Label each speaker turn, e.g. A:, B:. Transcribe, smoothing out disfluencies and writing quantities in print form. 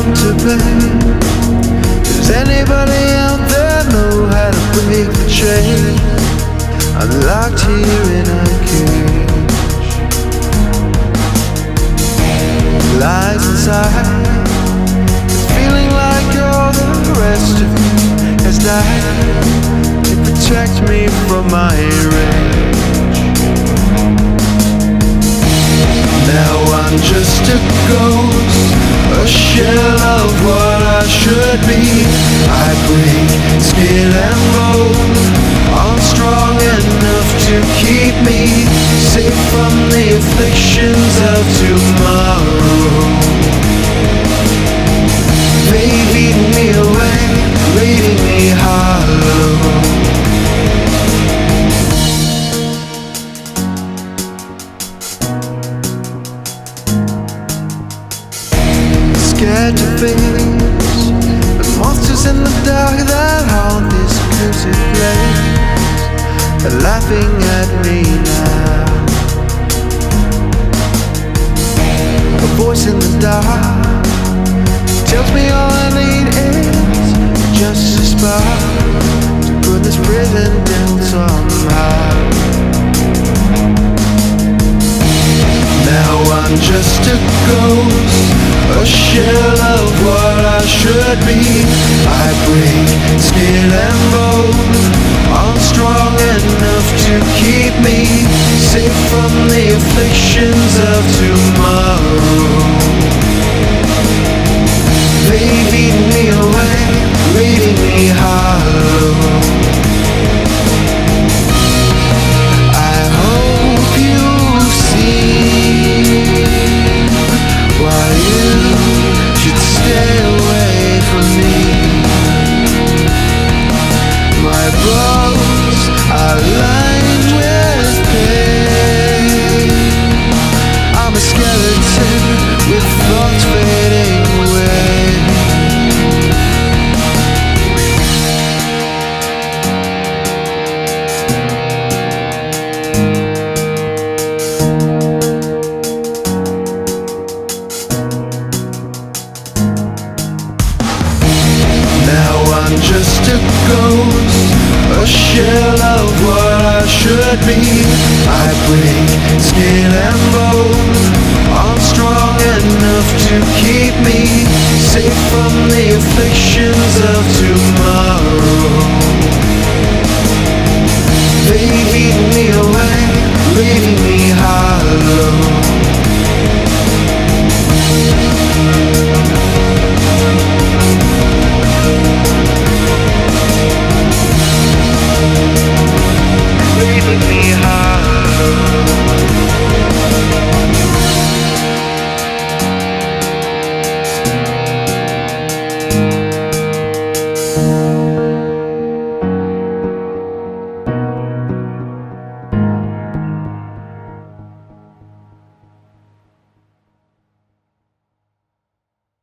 A: to bed. Does anybody out there know how to break the chain? I'm locked here in a cage. Lies inside, feeling like all the rest of me has died to protect me from my rage. Now I'm just a ghost, a shell of what I should be. I break skin and bone, I'm strong enough to keep me safe from the afflictions of tomorrow. They've eaten me away, leaving me hollow. Scared to face the monsters in the dark that haunt this cursed place. They're laughing at me now. A voice in the dark tells me all I need is just a spark to put this prison down somehow. Now I'm just a ghost, a shell of what I should be. I break skin and bone, I'm strong enough to keep me safe from the afflictions of tomorrow. They've eaten me away, leaving me hollow. I hope you see why you should stay away from me. My bones are lined with pain. I'm a skeleton with thoughts fading away. I'm just a ghost, a shell of what I should be. I break skin and bone, I'm strong enough to keep me safe from the afflictions of tomorrow.